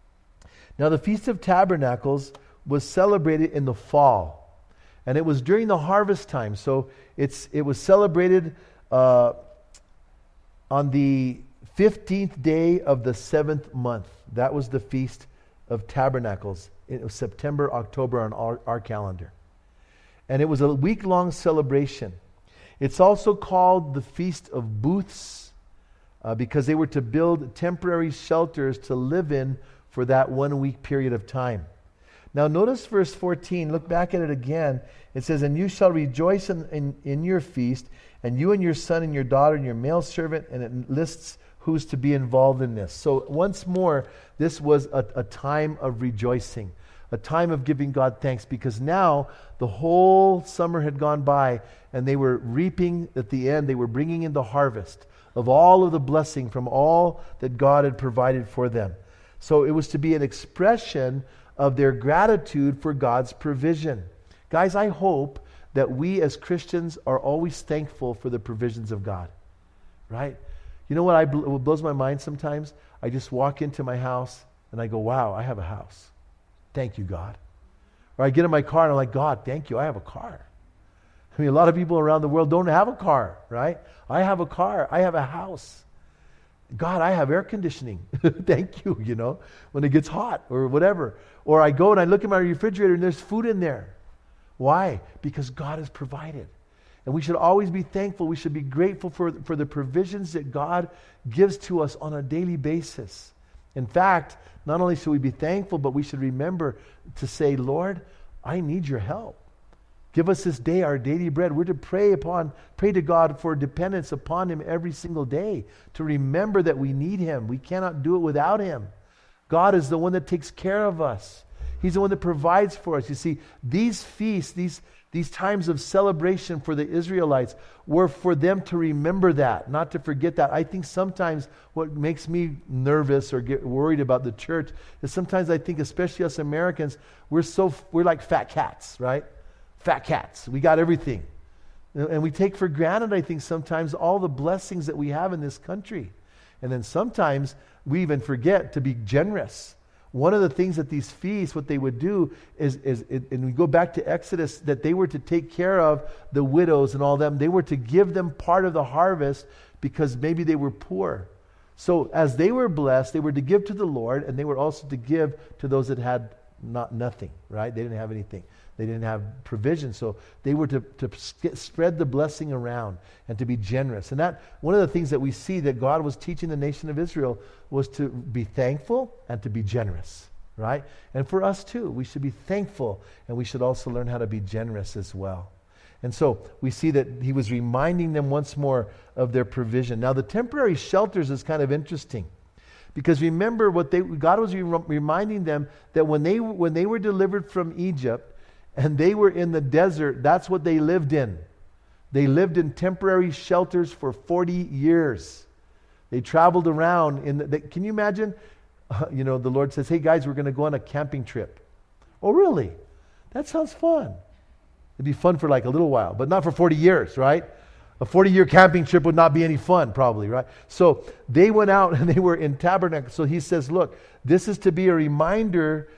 Now the Feast of Tabernacles was celebrated in the fall, and it was during the harvest time. So it's it was celebrated uh, on the fifteenth day of the seventh month. That was the Feast of Tabernacles. It was September, October on our, our calendar. And it was a week-long celebration. It's also called the Feast of Booths uh, because they were to build temporary shelters to live in for that one-week period of time. Now notice verse fourteen. Look back at it again. It says, and you shall rejoice in, in, in your feast, and you and your son and your daughter and your male servant, and it lists who's to be involved in this. So once more, this was a, a time of rejoicing, a time of giving God thanks, because now the whole summer had gone by, and they were reaping at the end. They were bringing in the harvest of all of the blessing from all that God had provided for them. So it was to be an expression of their gratitude for God's provision. Guys, I hope that we as Christians are always thankful for the provisions of God, right? You know what, I, what blows my mind sometimes? I just walk into my house and I go, wow, I have a house. Thank you, God. Or I get in my car and I'm like, God, thank you, I have a car. I mean, a lot of people around the world don't have a car, right? I have a car. I have a house. God, I have air conditioning. Thank you, you know, when it gets hot or whatever. Or I go and I look at my refrigerator and there's food in there. Why? Because God has provided. And we should always be thankful. We should be grateful for, for the provisions that God gives to us on a daily basis. In fact, not only should we be thankful, but we should remember to say, Lord, I need your help. Give us this day our daily bread. We're to pray upon, pray to God for dependence upon Him every single day. To remember that we need Him. We cannot do it without Him. God is the one that takes care of us. He's the one that provides for us. You see, these feasts, these, these times of celebration for the Israelites were for them to remember that, not to forget that. I think sometimes what makes me nervous or get worried about the church is sometimes I think, especially us Americans, we're so we're like fat cats, right? Fat cats. We got everything. And we take for granted, I think, sometimes all the blessings that we have in this country. And then sometimes we even forget to be generous. One of the things that these feasts, what they would do is, is and we go back to Exodus, that they were to take care of the widows and all them. They were to give them part of the harvest because maybe they were poor. So as they were blessed, they were to give to the Lord, and they were also to give to those that had not nothing, right? They didn't have anything. They didn't have provision. So they were to, to spread the blessing around and to be generous. And that one of the things that we see that God was teaching the nation of Israel was to be thankful and to be generous, right? And for us too, we should be thankful, and we should also learn how to be generous as well. And so we see that he was reminding them once more of their provision. Now the temporary shelters is kind of interesting. Because remember, what they God was re- reminding them that when they when they were delivered from Egypt and they were in the desert, that's what they lived in. They lived in temporary shelters for forty years. They traveled around. In the, they, can you imagine? Uh, you know, the Lord says, "Hey guys, we're going to go on a camping trip." Oh, really? That sounds fun. It'd be fun for like a little while, but not for forty years, right? A forty-year camping trip would not be any fun, probably, right? So they went out and they were in tabernacle. So he says, look, this is to be a reminder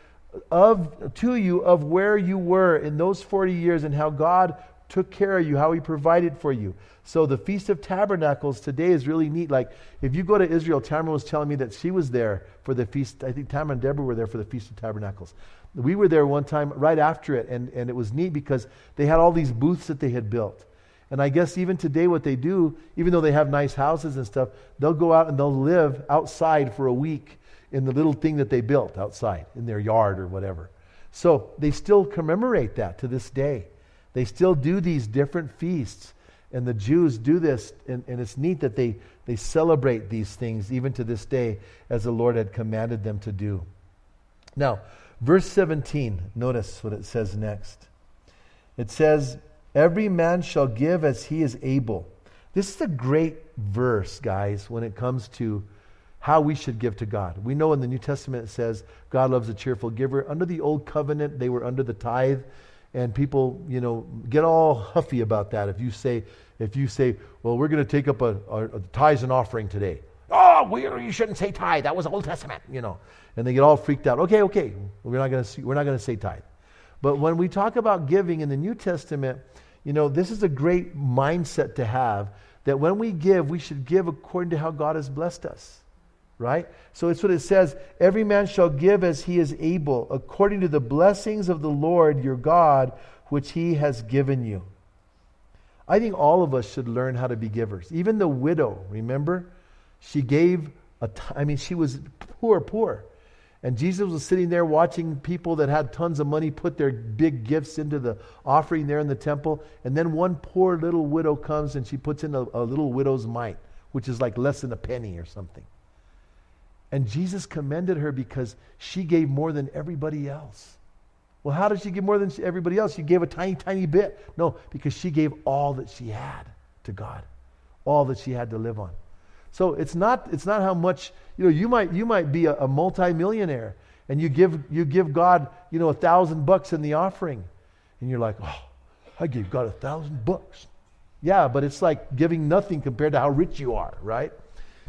of to you of where you were in those forty years and how God took care of you, how He provided for you. So the Feast of Tabernacles today is really neat. Like, if you go to Israel, Tamara was telling me that she was there for the Feast. I think Tamara and Deborah were there for the Feast of Tabernacles. We were there one time right after it, and, and it was neat because they had all these booths that they had built. And I guess even today what they do, even though they have nice houses and stuff, they'll go out and they'll live outside for a week in the little thing that they built outside in their yard or whatever. So they still commemorate that to this day. They still do these different feasts. And the Jews do this, and, and it's neat that they, they celebrate these things even to this day as the Lord had commanded them to do. Now, verse seventeen, notice what it says next. It says, every man shall give as he is able. This is a great verse, guys, when it comes to how we should give to God. We know in the New Testament it says God loves a cheerful giver. Under the old covenant, they were under the tithe, and people, you know, get all huffy about that. If you say, if you say, well, we're going to take up a, a, a tithes and offering today. Oh, we, you shouldn't say tithe. That was Old Testament, you know. And they get all freaked out. Okay, okay, we're not going to we're not going to say tithe. But when we talk about giving in the New Testament, you know, this is a great mindset to have, that when we give, we should give according to how God has blessed us, right? So it's what it says, every man shall give as he is able, according to the blessings of the Lord your God, which He has given you. I think all of us should learn how to be givers. Even the widow, remember? She gave, a t- I mean, she was poor, poor. And Jesus was sitting there watching people that had tons of money put their big gifts into the offering there in the temple. And then one poor little widow comes and she puts in a, a little widow's mite, which is like less than a penny or something. And Jesus commended her because she gave more than everybody else. Well, how did she give more than everybody else? She gave a tiny, tiny bit. No, because she gave all that she had to God. All that she had to live on. So it's not it's not how much, you know, you might you might be a, a multi-millionaire and you give you give God, you know, a thousand bucks in the offering. And you're like, oh, I gave God a thousand bucks. Yeah, but it's like giving nothing compared to how rich you are, right?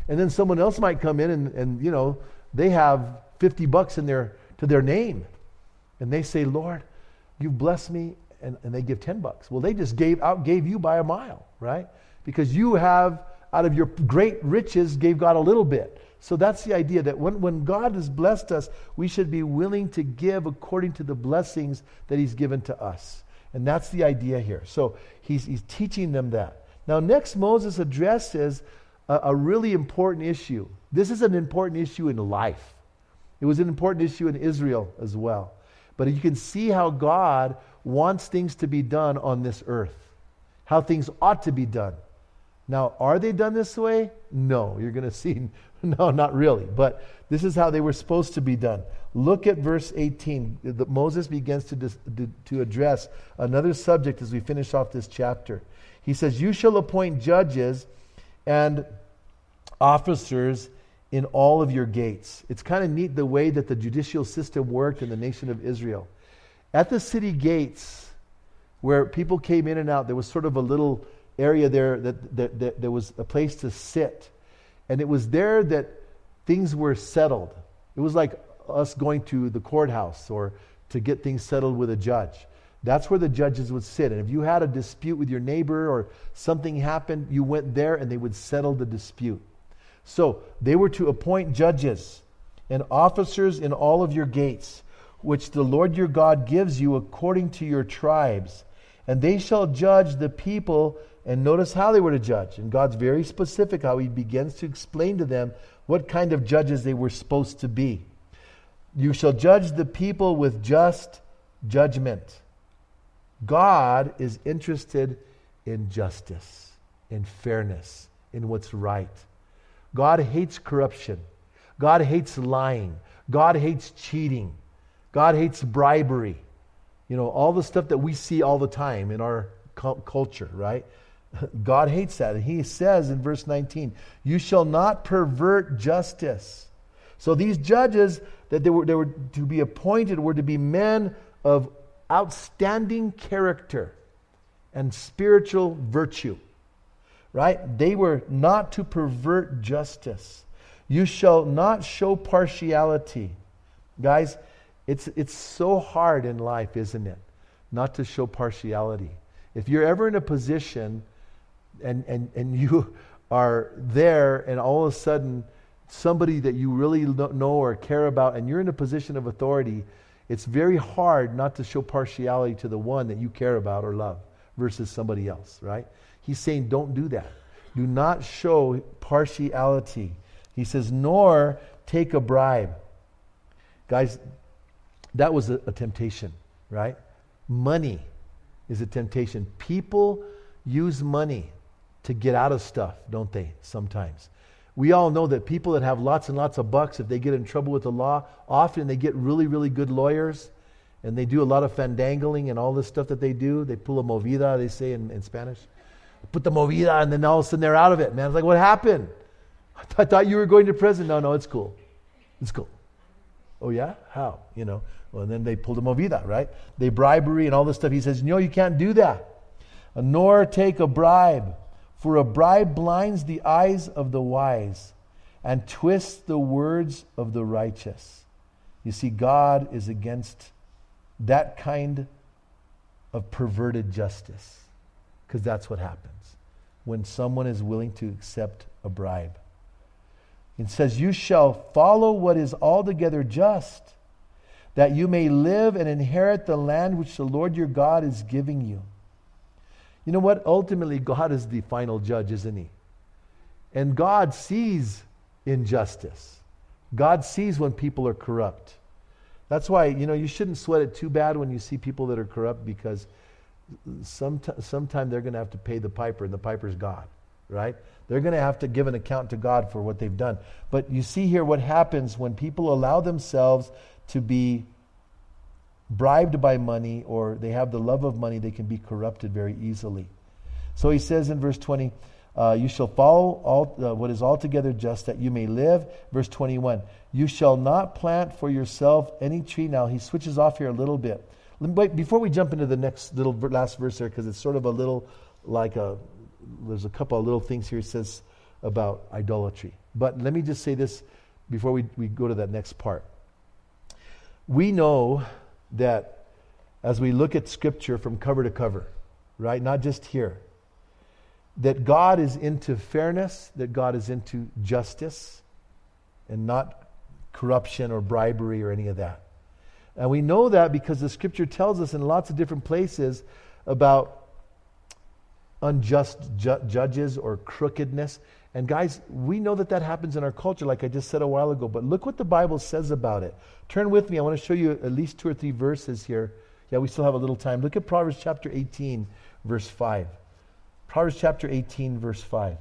And then someone else might come in and, and you know, they have fifty bucks in their to their name. And they say, Lord, you've blessed me, and, and they give ten bucks. Well, they just gave out gave you by a mile, right? Because you have, out of your great riches, gave God a little bit. So that's the idea, that when, when God has blessed us, we should be willing to give according to the blessings that he's given to us. And that's the idea here. So he's, he's teaching them that. Now next, Moses addresses a, a really important issue. This is an important issue in life. It was an important issue in Israel as well. But you can see how God wants things to be done on this earth. How things ought to be done. Now, are they done this way? No. You're going to see, no, not really. But this is how they were supposed to be done. Look at verse eighteen. The, Moses begins to, dis, to, to address another subject as we finish off this chapter. He says, you shall appoint judges and officers in all of your gates. It's kind of neat the way that the judicial system worked in the nation of Israel. At the city gates, where people came in and out, there was sort of a little area there that, that, that there was a place to sit. And it was there that things were settled. It was like us going to the courthouse or to get things settled with a judge. That's where the judges would sit. And if you had a dispute with your neighbor or something happened, you went there and they would settle the dispute. So they were to appoint judges and officers in all of your gates, which the Lord your God gives you according to your tribes. And they shall judge the people. And notice how they were to judge. And God's very specific how he begins to explain to them what kind of judges they were supposed to be. You shall judge the people with just judgment. God is interested in justice, in fairness, in what's right. God hates corruption. God hates lying. God hates cheating. God hates bribery. You know, all the stuff that we see all the time in our cu- culture, right? God hates that. And he says in verse nineteen, you shall not pervert justice. So these judges that they were, they were to be appointed were to be men of outstanding character and spiritual virtue. Right? They were not to pervert justice. You shall not show partiality. Guys, it's it's so hard in life, isn't it? Not to show partiality. If you're ever in a position and, and, and you are there and all of a sudden somebody that you really know or care about and you're in a position of authority, it's very hard not to show partiality to the one that you care about or love versus somebody else, right? He's saying don't do that. Do not show partiality. He says, nor take a bribe. Guys, that was a, a temptation, right? Money is a temptation. People use money to get out of stuff, don't they, sometimes? We all know that people that have lots and lots of bucks, if they get in trouble with the law, often they get really, really good lawyers, and they do a lot of fandangling and all this stuff that they do. They pull a movida, they say in, in Spanish. Put the movida, and then all of a sudden they're out of it, man. It's like, what happened? I, th- I thought you were going to prison. No, no, it's cool. It's cool. Oh, yeah? How? You know, well, and then they pull the movida, right? They bribery and all this stuff. He says, no, you can't do that. Uh, nor take a bribe. For a bribe blinds the eyes of the wise and twists the words of the righteous. You see, God is against that kind of perverted justice, because that's what happens when someone is willing to accept a bribe. It says, you shall follow what is altogether just, that you may live and inherit the land which the Lord your God is giving you. You know what? Ultimately, God is the final judge, isn't he? And God sees injustice. God sees when people are corrupt. That's why, you know, you shouldn't sweat it too bad when you see people that are corrupt, because sometime, sometime they're going to have to pay the piper, and the piper's God, right? They're going to have to give an account to God for what they've done. But you see here what happens when people allow themselves to be bribed by money, or they have the love of money, they can be corrupted very easily. So he says in verse twenty, uh, you shall follow all, uh, what is altogether just, that you may live. Verse twenty-one, you shall not plant for yourself any tree. Now he switches off here a little bit. Wait, before we jump into the next little last verse there, because it's sort of a little like a, there's a couple of little things here. It says about idolatry. But let me just say this before we, we go to that next part. We know that as we look at Scripture from cover to cover, right, not just here, that God is into fairness, that God is into justice, and not corruption or bribery or any of that. And we know that because the Scripture tells us in lots of different places about unjust ju- judges or crookedness. And guys, we know that that happens in our culture, like I just said a while ago. But look what the Bible says about it. Turn with me. I want to show you at least two or three verses here. Yeah, we still have a little time. Look at Proverbs chapter eighteen, verse five. Proverbs chapter eighteen, verse five.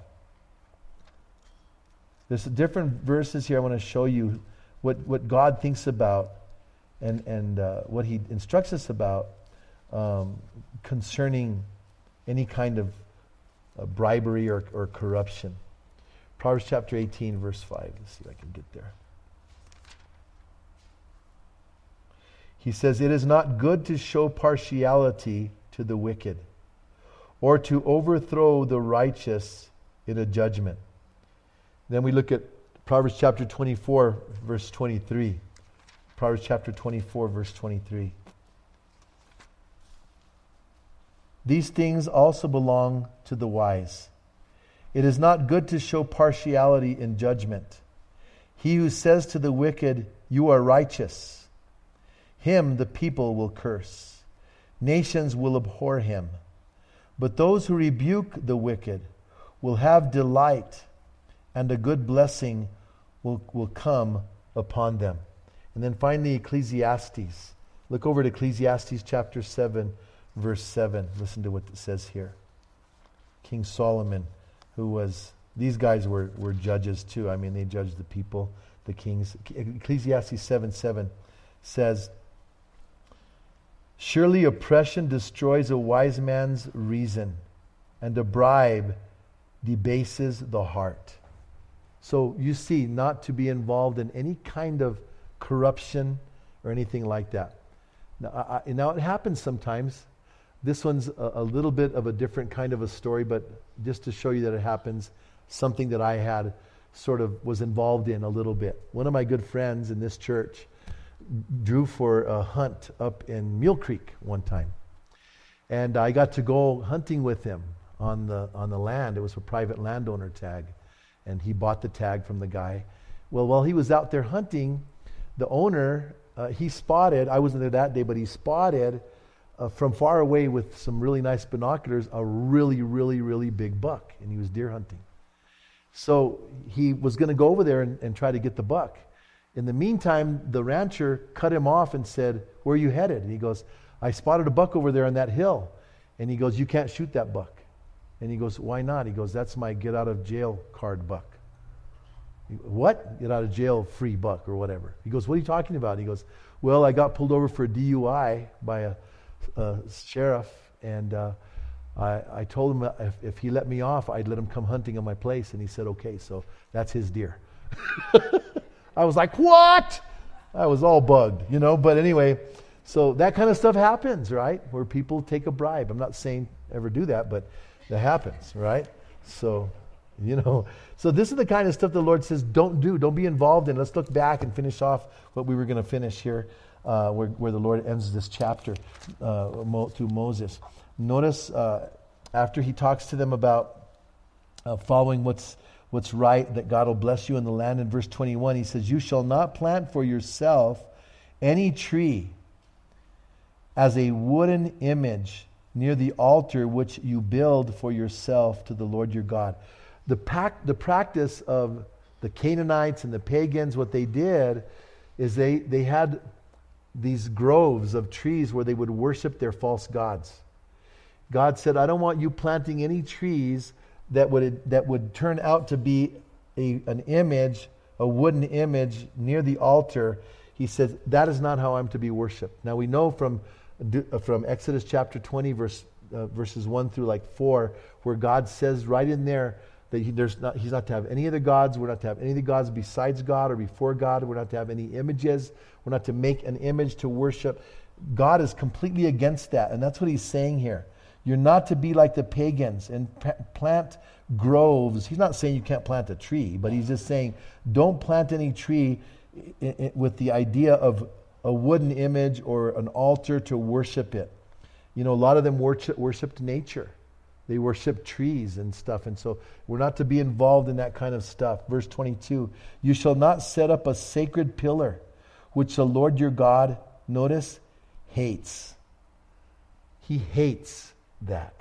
There's different verses here I want to show you what, what God thinks about and, and uh, what He instructs us about um, concerning any kind of uh, bribery or, or corruption. Proverbs chapter eighteen, verse five. Let's see if I can get there. He says, "It is not good to show partiality to the wicked, or to overthrow the righteous in a judgment." Then we look at Proverbs chapter twenty-four, verse twenty-three. Proverbs chapter twenty-four, verse twenty-three. "These things also belong to the wise. It is not good to show partiality in judgment. He who says to the wicked, 'You are righteous,' him the people will curse. Nations will abhor him. But those who rebuke the wicked will have delight, and a good blessing will, will come upon them." And then finally, Ecclesiastes. Look over to Ecclesiastes chapter seven, verse seven. Listen to what it says here. King Solomon, who was, these guys were, were judges too. I mean, they judged the people, the kings. Ecclesiastes seven seven says, "Surely oppression destroys a wise man's reason, and a bribe debases the heart." So you see, not to be involved in any kind of corruption or anything like that. Now, I, now it happens sometimes. This one's a, a little bit of a different kind of a story, but just to show you that it happens, something that I had sort of was involved in a little bit. One of my good friends in this church drew for a hunt up in Mule Creek one time. And I got to go hunting with him on the on the land. It was a private landowner tag. And he bought the tag from the guy. Well, while he was out there hunting, the owner, uh, he spotted, I wasn't there that day, but he spotted uh, from far away with some really nice binoculars, a really, really, really big buck. And he was deer hunting. So he was going to go over there and, and try to get the buck. In the meantime, the rancher cut him off and said, "Where are you headed?" And he goes, "I spotted a buck over there on that hill." And he goes, "You can't shoot that buck." And he goes, "Why not?" He goes, "That's my get out of jail card buck." He, "What? Get out of jail free buck or whatever." He goes, "What are you talking about?" He goes, "Well, I got pulled over for a D U I by a, a sheriff, and uh, I, I told him if, if he let me off, I'd let him come hunting on my place." And he said, "Okay, so that's his deer." I was like, "What?" I was all bugged, you know. But anyway, so that kind of stuff happens, right? Where people take a bribe. I'm not saying ever do that, but that happens, right? So, you know. So this is the kind of stuff the Lord says don't do. Don't be involved in. Let's look back and finish off what we were going to finish here, uh, where, where the Lord ends this chapter uh, Mo, to Moses. Notice uh, after he talks to them about uh, following what's what's right, that God will bless you in the land. In verse twenty-one, he says, "You shall not plant for yourself any tree as a wooden image near the altar which you build for yourself to the Lord your God." The, pac- the practice of the Canaanites and the pagans, what they did is they, they had these groves of trees where they would worship their false gods. God said, "I don't want you planting any trees that would that would turn out to be a, an image, a wooden image near the altar." He says, "That is not how I'm to be worshipped." Now we know from from Exodus chapter twenty, verse uh, verses one through like four, where God says right in there that he, there's not, he's not to have any other gods. We're not to have any of the gods besides God or before God. We're not to have any images. We're not to make an image to worship. God is completely against that, and that's what he's saying here. You're not to be like the pagans and p- plant groves. He's not saying you can't plant a tree, but he's just saying don't plant any tree I- I- with the idea of a wooden image or an altar to worship it. You know, a lot of them worship, worshiped nature. They worship trees and stuff. And so we're not to be involved in that kind of stuff. Verse twenty-two, you shall not set up a sacred pillar, which the Lord your God, notice, hates. He hates that.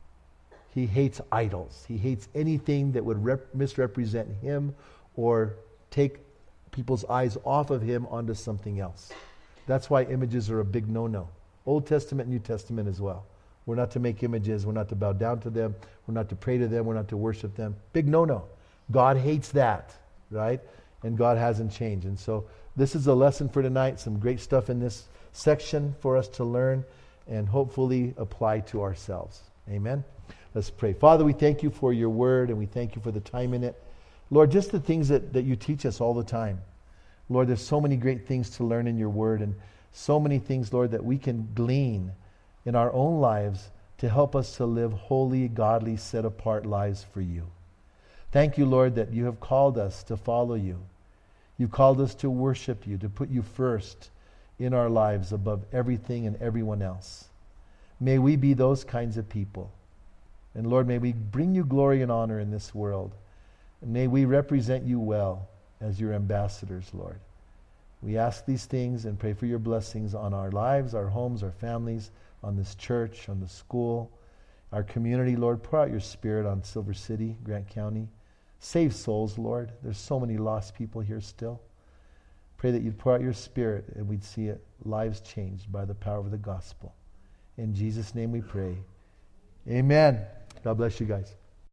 He hates idols. He hates anything that would rep- misrepresent him or take people's eyes off of him onto something else. That's why images are a big no-no. Old Testament, New Testament as well. We're not to make images. We're not to bow down to them. We're not to pray to them. We're not to worship them. Big no-no. God hates that, right? And God hasn't changed. And so this is a lesson for tonight. Some great stuff in this section for us to learn and hopefully apply to ourselves. Amen? Let's pray. Father, we thank you for your word and we thank you for the time in it. Lord, just the things that, that you teach us all the time. Lord, there's so many great things to learn in your word and so many things, Lord, that we can glean in our own lives to help us to live holy, godly, set-apart lives for you. Thank you, Lord, that you have called us to follow you. You've called us to worship you, to put you first in our lives above everything and everyone else. May we be those kinds of people. And Lord, may we bring you glory and honor in this world. And may we represent you well as your ambassadors, Lord. We ask these things and pray for your blessings on our lives, our homes, our families, on this church, on the school, our community, Lord. Pour out your Spirit on Silver City, Grant County. Save souls, Lord. There's so many lost people here still. Pray that you'd pour out your Spirit and we'd see it, lives changed by the power of the gospel. In Jesus' name we pray. Amen. God bless you guys.